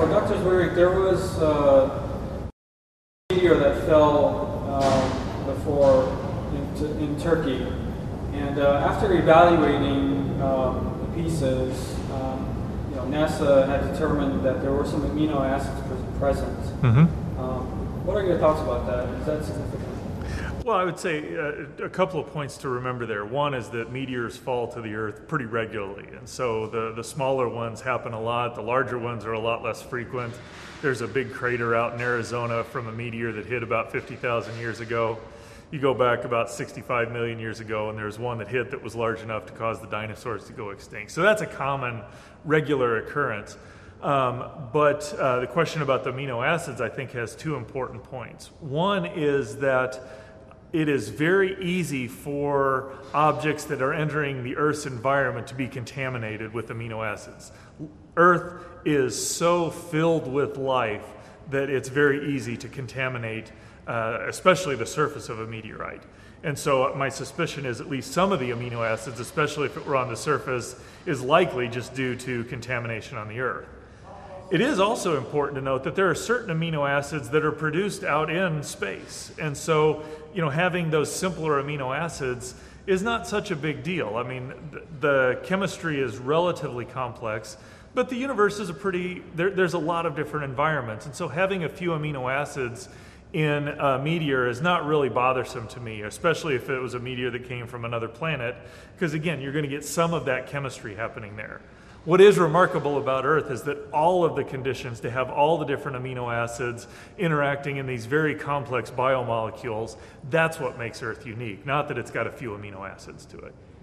So, Dr. Zwirig, there was a meteor that fell before in Turkey, and after evaluating the pieces, NASA had determined that there were some amino acids present. What are your thoughts about that? Is that significant? Well, I would say a couple of points to remember there. One is that meteors fall to the Earth pretty regularly, and so the smaller ones happen a lot. The larger ones are a lot less frequent. There's a big crater out in Arizona from a meteor that hit about 50,000 years ago. You go back about 65 million years ago, and there's one that hit that was large enough to cause the dinosaurs to go extinct. So that's a common, regular occurrence. But the question about the amino acids, I think, has two important points. One is that it is very easy for objects that are entering the Earth's environment to be contaminated with amino acids. Earth is so filled with life that it's very easy to contaminate, especially the surface of a meteorite. And so my suspicion is at least some of the amino acids, especially if it were on the surface, is likely just due to contamination on the Earth. It is also important to note that there are certain amino acids that are produced out in space. And so, having those simpler amino acids is not such a big deal. I mean, the chemistry is relatively complex, but the universe is there's a lot of different environments. And so having a few amino acids in a meteor is not really bothersome to me, especially if it was a meteor that came from another planet, because again, you're going to get some of that chemistry happening there. What is remarkable about Earth is that all of the conditions to have all the different amino acids interacting in these very complex biomolecules, that's what makes Earth unique, not that it's got a few amino acids to it.